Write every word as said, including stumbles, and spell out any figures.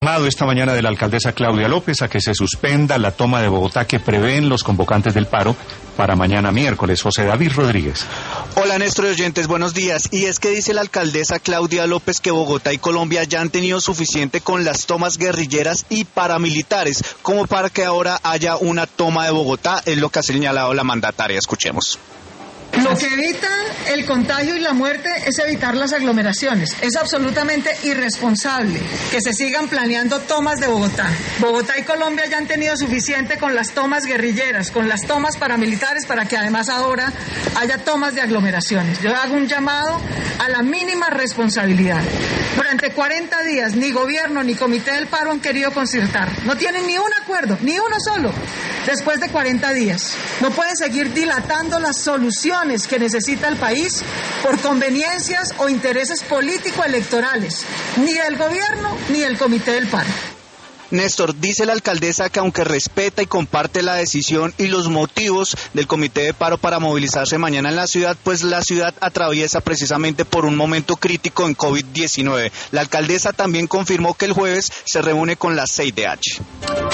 Llamado esta mañana de la alcaldesa Claudia López a que se suspenda la toma de Bogotá que prevén los convocantes del paro para mañana miércoles. José David Rodríguez. Hola Néstor y oyentes, buenos días. Y es que dice la alcaldesa Claudia López que Bogotá y Colombia ya han tenido suficiente con las tomas guerrilleras y paramilitares como para que ahora haya una toma de Bogotá, es lo que ha señalado la mandataria. Escuchemos. Lo que evita el contagio y la muerte es evitar las aglomeraciones. Es absolutamente irresponsable que se sigan planeando tomas de Bogotá. Bogotá y Colombia ya han tenido suficiente con las tomas guerrilleras, con las tomas paramilitares, para que además ahora haya tomas de aglomeraciones. Yo hago un llamado a la mínima responsabilidad. Durante cuarenta días ni gobierno ni comité del paro han querido concertar. No tienen ni un acuerdo, ni uno solo. Después de cuarenta días, no pueden seguir dilatando las soluciones que necesita el país por conveniencias o intereses político-electorales, ni del gobierno ni del comité del paro. Néstor, dice la alcaldesa que aunque respeta y comparte la decisión y los motivos del comité de paro para movilizarse mañana en la ciudad, pues la ciudad atraviesa precisamente por un momento crítico en COVID diecinueve. La alcaldesa también confirmó que el jueves se reúne con la C I D H.